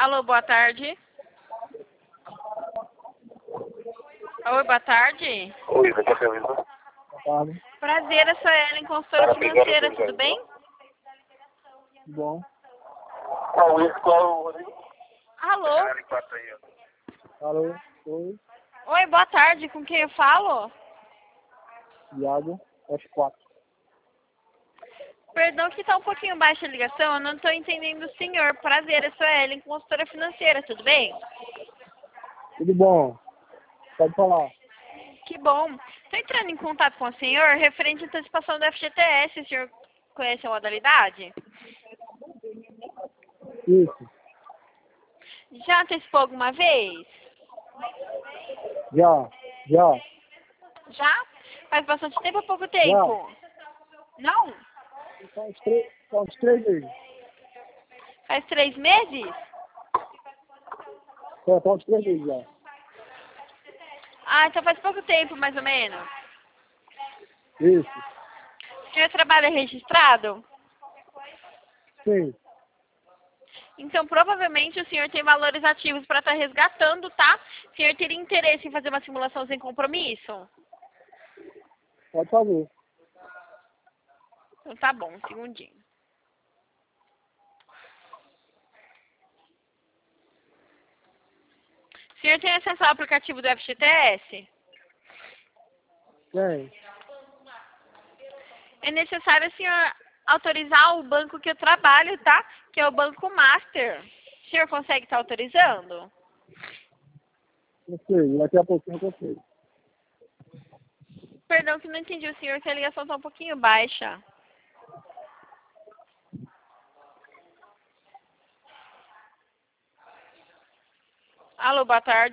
Alô, boa tarde. Oi, boa tarde. Oi, você quer avisar? Boa tarde. Prazer, eu sou a Ellen, consultora financeira, tudo bem? Tudo bom? Ah, o Luiz, qual é o Rodrigo? Alô? Alô? Oi? Oi, boa tarde, com quem eu falo? Iago, F4. Perdão que tá um pouquinho baixa a ligação, eu não tô entendendo o senhor. Prazer, eu sou a Ellen, consultora financeira, tudo bem? Tudo bom? Pode falar. Que bom. Tô entrando em contato com o senhor referente à antecipação do FGTS, o senhor conhece a modalidade? Isso. Já antecipou alguma vez? Já. Já? Faz bastante tempo ou pouco tempo? Não? Só uns 3 meses. Faz 3 meses? Só uns 3 meses já. Ah, então faz pouco tempo, mais ou menos. Isso. O senhor trabalha registrado? Sim. Então, provavelmente, o senhor tem valores ativos para estar resgatando, tá? O senhor teria interesse em fazer uma simulação sem compromisso? Pode fazer. Então, tá bom, um segundinho. O senhor tem acesso ao aplicativo do FGTS? Tem. É necessário o senhor autorizar o banco que eu trabalho, tá? Que é o Banco Master. O senhor consegue estar autorizando? Não sei. Daqui a pouquinho eu sei. Perdão que não entendi o senhor, que a ligação tá um pouquinho baixa. Alô, boa tarde.